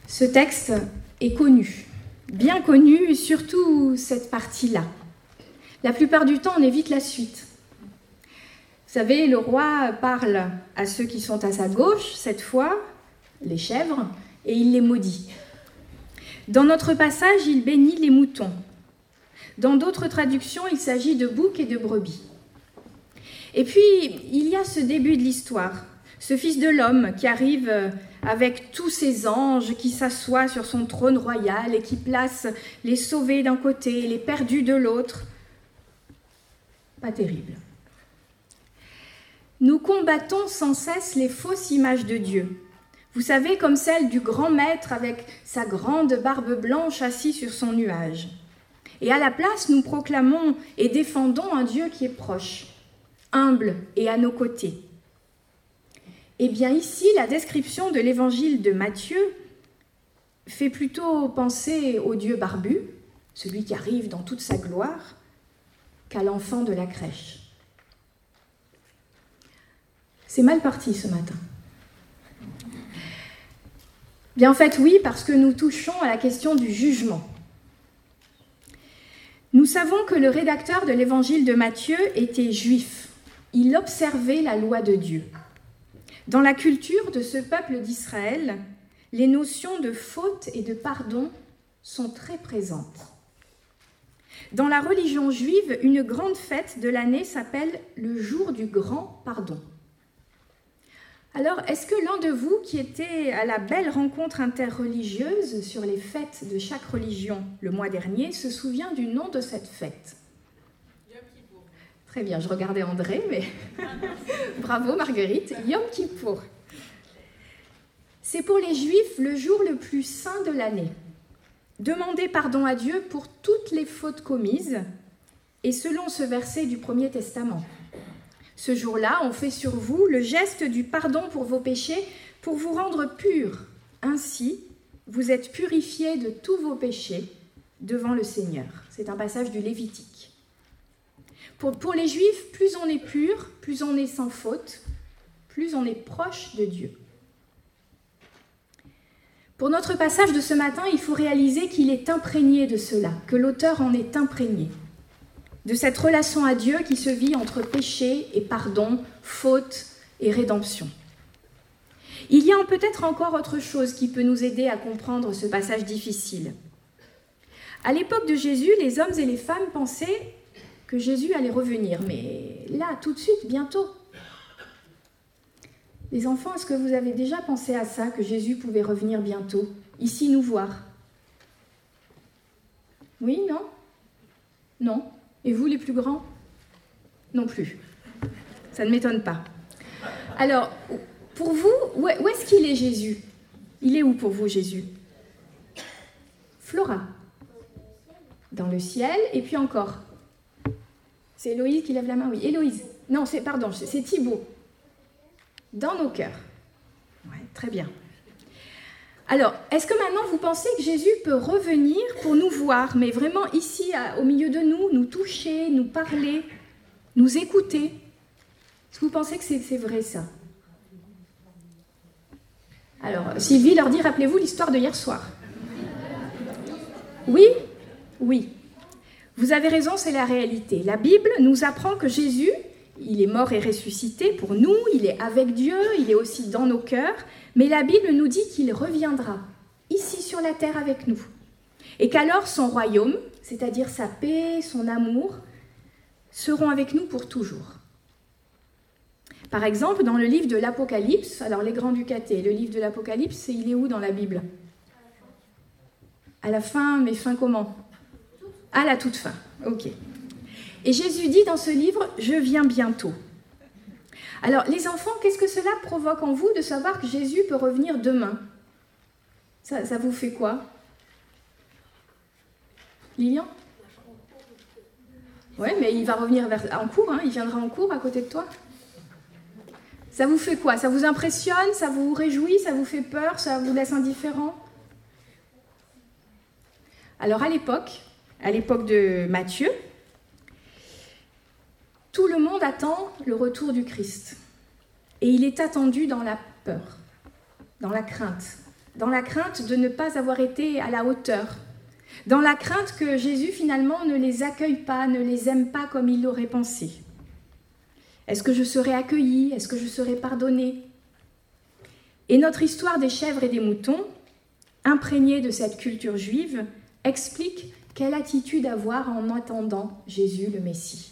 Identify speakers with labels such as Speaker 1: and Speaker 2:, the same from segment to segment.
Speaker 1: Ce texte est connu, bien connu, surtout cette partie-là. La plupart du temps, on évite la suite. Vous savez, le roi parle à ceux qui sont à sa gauche, cette fois, les chèvres, et il les maudit. Dans notre passage, il bénit les moutons. Dans d'autres traductions, il s'agit de boucs et de brebis. Et puis, il y a ce début de l'histoire, ce fils de l'homme qui arrive avec tous ses anges, qui s'assoit sur son trône royal et qui place les sauvés d'un côté et les perdus de l'autre. Pas terrible. Nous combattons sans cesse les fausses images de Dieu. Vous savez, comme celle du grand maître avec sa grande barbe blanche assis sur son nuage. Et à la place, nous proclamons et défendons un Dieu qui est proche, humble et à nos côtés. Eh bien ici, la description de l'évangile de Matthieu fait plutôt penser au Dieu barbu, celui qui arrive dans toute sa gloire, qu'à l'enfant de la crèche. C'est mal parti ce matin. Bien en fait, oui, parce que nous touchons à la question du jugement. Nous savons que le rédacteur de l'évangile de Matthieu était juif. Il observait la loi de Dieu. Dans la culture de ce peuple d'Israël, les notions de faute et de pardon sont très présentes. Dans la religion juive, une grande fête de l'année s'appelle le jour du grand pardon. Alors, est-ce que l'un de vous qui était à la belle rencontre interreligieuse sur les fêtes de chaque religion le mois dernier se souvient du nom de cette fête ? Très bien, je regardais André, mais bravo Marguerite, Yom Kippour. C'est pour les Juifs le jour le plus saint de l'année. Demandez pardon à Dieu pour toutes les fautes commises, et selon ce verset du Premier Testament. Ce jour-là, on fait sur vous le geste du pardon pour vos péchés, pour vous rendre purs. Ainsi, vous êtes purifiés de tous vos péchés devant le Seigneur. C'est un passage du Lévitique. Pour les Juifs, plus on est pur, plus on est sans faute, plus on est proche de Dieu. Pour notre passage de ce matin, il faut réaliser qu'il est imprégné de cela, que l'auteur en est imprégné, de cette relation à Dieu qui se vit entre péché et pardon, faute et rédemption. Il y a peut-être encore autre chose qui peut nous aider à comprendre ce passage difficile. À l'époque de Jésus, les hommes et les femmes pensaient que Jésus allait revenir, mais là, tout de suite, bientôt. Les enfants, est-ce que vous avez déjà pensé à ça, que Jésus pouvait revenir bientôt, ici nous voir ? Oui, non ? Non. Et vous, les plus grands ? Non plus. Ça ne m'étonne pas. Alors, pour vous, où est-ce qu'il est Jésus ? Il est où pour vous, Jésus ? Flora. Dans le ciel, et puis encore. C'est Héloïse qui lève la main, oui. Héloïse. Non, c'est Thibaut. Dans nos cœurs. Ouais, très bien. Alors, est-ce que maintenant vous pensez que Jésus peut revenir pour nous voir, mais vraiment ici, au milieu de nous toucher, nous parler, nous écouter ? Est-ce que vous pensez que c'est vrai ça ? Alors, Sylvie leur dit, rappelez-vous l'histoire de hier soir. Oui ? Oui. Vous avez raison, c'est la réalité. La Bible nous apprend que Jésus, il est mort et ressuscité pour nous, il est avec Dieu, il est aussi dans nos cœurs, mais la Bible nous dit qu'il reviendra ici sur la terre avec nous. Et qu'alors son royaume, c'est-à-dire sa paix, son amour, seront avec nous pour toujours. Par exemple, dans le livre de l'Apocalypse, alors les grands du caté, le livre de l'Apocalypse, il est où dans la Bible ? À la fin, mais fin comment ? À la toute fin, ok. Et Jésus dit dans ce livre, « Je viens bientôt ». Alors, les enfants, qu'est-ce que cela provoque en vous de savoir que Jésus peut revenir demain ? Ça vous fait quoi ? Lilian ? Oui, mais il va revenir en cours, hein, il viendra en cours à côté de toi. Ça vous fait quoi ? Ça vous impressionne ? Ça vous réjouit ? Ça vous fait peur ? Ça vous laisse indifférent ? Alors, à l'époque de Matthieu, tout le monde attend le retour du Christ. Et il est attendu dans la peur, dans la crainte, dans la crainte de ne pas avoir été à la hauteur, dans la crainte que Jésus finalement ne les accueille pas, ne les aime pas comme il l'aurait pensé. Est-ce que je serai accueillie? Est-ce que je serai pardonnée? Et notre histoire des chèvres et des moutons, imprégnée de cette culture juive, explique quelle attitude avoir en attendant Jésus le Messie.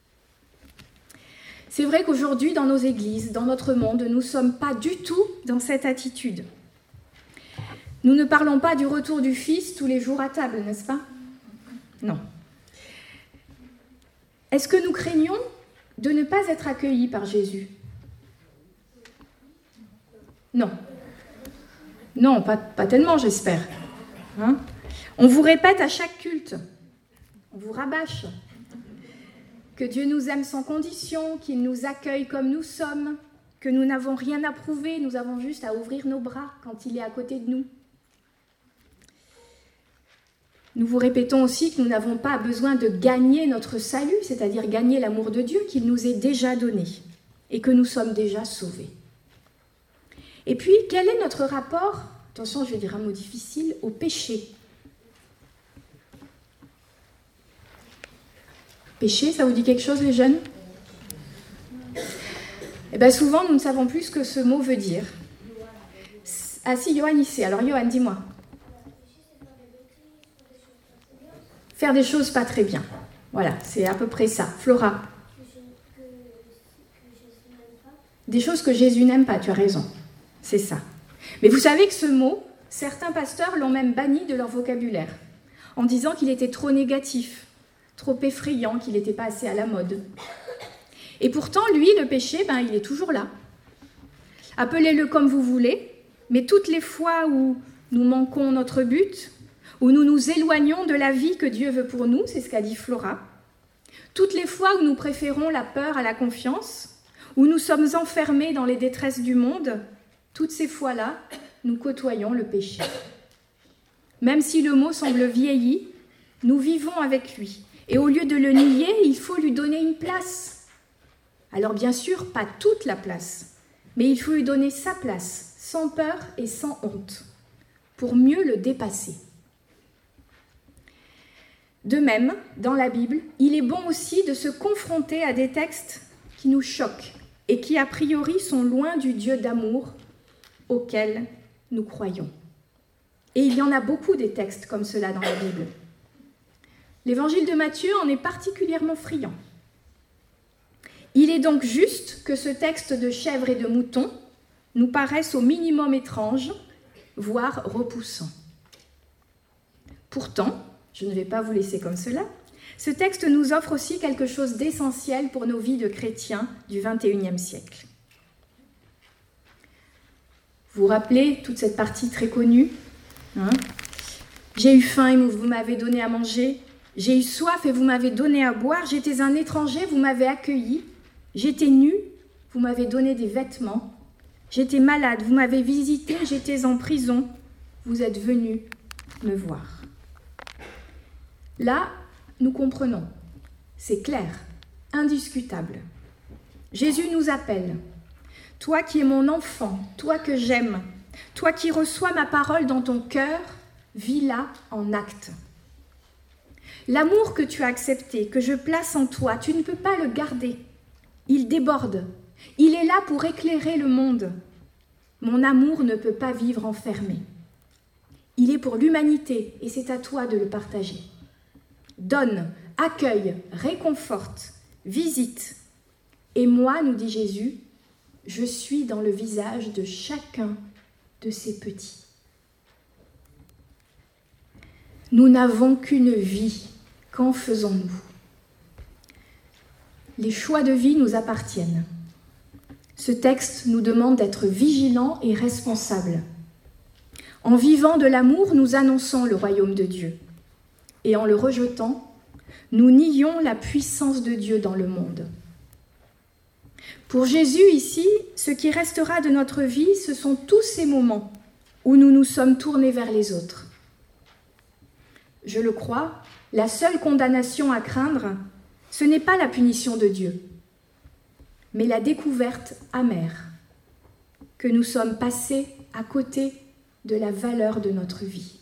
Speaker 1: C'est vrai qu'aujourd'hui, dans nos églises, dans notre monde, nous ne sommes pas du tout dans cette attitude. Nous ne parlons pas du retour du Fils tous les jours à table, n'est-ce pas? Non. Est-ce que nous craignons de ne pas être accueillis par Jésus? Non. Non, pas tellement, j'espère. Hein? On vous répète à chaque culte, on vous rabâche, que Dieu nous aime sans condition, qu'il nous accueille comme nous sommes, que nous n'avons rien à prouver, nous avons juste à ouvrir nos bras quand il est à côté de nous. Nous vous répétons aussi que nous n'avons pas besoin de gagner notre salut, c'est-à-dire gagner l'amour de Dieu qu'il nous est déjà donné et que nous sommes déjà sauvés. Et puis, quel est notre rapport, attention, je vais dire un mot difficile, au péché? Péché, ça vous dit quelque chose, les jeunes? Eh bien, souvent, nous ne savons plus ce que ce mot veut dire. Ah si, Johan, il sait. Alors, Johan, dis-moi. Faire des choses pas très bien. Voilà, c'est à peu près ça. Flora. Des choses que Jésus n'aime pas, tu as raison. C'est ça. Mais vous savez que ce mot, certains pasteurs l'ont même banni de leur vocabulaire, en disant qu'il était trop négatif, trop effrayant, qu'il n'était pas assez à la mode. Et pourtant, lui, le péché, il est toujours là. Appelez-le comme vous voulez, mais toutes les fois où nous manquons notre but, où nous nous éloignons de la vie que Dieu veut pour nous, c'est ce qu'a dit Flora, toutes les fois où nous préférons la peur à la confiance, où nous sommes enfermés dans les détresses du monde, toutes ces fois-là, nous côtoyons le péché. Même si le mot semble vieilli, nous vivons avec lui. Et au lieu de le nier, il faut lui donner une place. Alors bien sûr, pas toute la place, mais il faut lui donner sa place, sans peur et sans honte, pour mieux le dépasser. De même, dans la Bible, il est bon aussi de se confronter à des textes qui nous choquent et qui, a priori, sont loin du Dieu d'amour auquel nous croyons. Et il y en a beaucoup des textes comme cela dans la Bible. L'évangile de Matthieu en est particulièrement friand. Il est donc juste que ce texte de chèvres et de moutons nous paraisse au minimum étrange, voire repoussant. Pourtant, je ne vais pas vous laisser comme cela, ce texte nous offre aussi quelque chose d'essentiel pour nos vies de chrétiens du XXIe siècle. Vous vous rappelez toute cette partie très connue, hein? J'ai eu faim et vous m'avez donné à manger. J'ai eu soif et vous m'avez donné à boire. J'étais un étranger, vous m'avez accueilli. J'étais nu, vous m'avez donné des vêtements. J'étais malade, vous m'avez visité. J'étais en prison, vous êtes venu me voir. Là, nous comprenons. C'est clair, indiscutable. Jésus nous appelle. Toi qui es mon enfant, toi que j'aime, toi qui reçois ma parole dans ton cœur, vis-la en acte. L'amour que tu as accepté, que je place en toi, tu ne peux pas le garder. Il déborde. Il est là pour éclairer le monde. Mon amour ne peut pas vivre enfermé. Il est pour l'humanité et c'est à toi de le partager. Donne, accueille, réconforte, visite. Et moi, nous dit Jésus, je suis dans le visage de chacun de ces petits. Nous n'avons qu'une vie. Qu'en faisons-nous? Les choix de vie nous appartiennent. Ce texte nous demande d'être vigilants et responsables. En vivant de l'amour, nous annonçons le royaume de Dieu. Et en le rejetant, nous nions la puissance de Dieu dans le monde. Pour Jésus, ici, ce qui restera de notre vie, ce sont tous ces moments où nous nous sommes tournés vers les autres. Je le crois, la seule condamnation à craindre, ce n'est pas la punition de Dieu, mais la découverte amère que nous sommes passés à côté de la valeur de notre vie.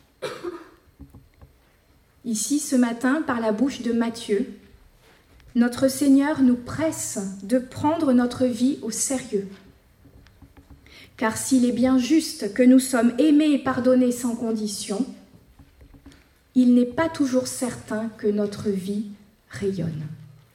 Speaker 1: Ici, ce matin, par la bouche de Matthieu, notre Seigneur nous presse de prendre notre vie au sérieux. Car s'il est bien juste que nous sommes aimés et pardonnés sans condition, il n'est pas toujours certain que notre vie rayonne.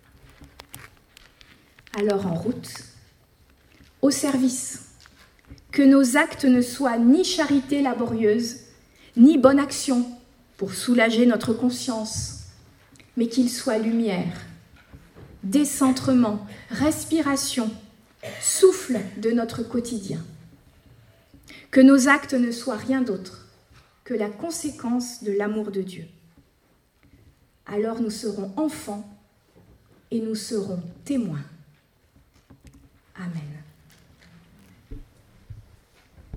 Speaker 1: Alors en route, au service, que nos actes ne soient ni charité laborieuse, ni bonne action pour soulager notre conscience, mais qu'ils soient lumière, décentrement, respiration, souffle de notre quotidien. Que nos actes ne soient rien d'autre que la conséquence de l'amour de Dieu. Alors nous serons enfants et nous serons témoins. Amen.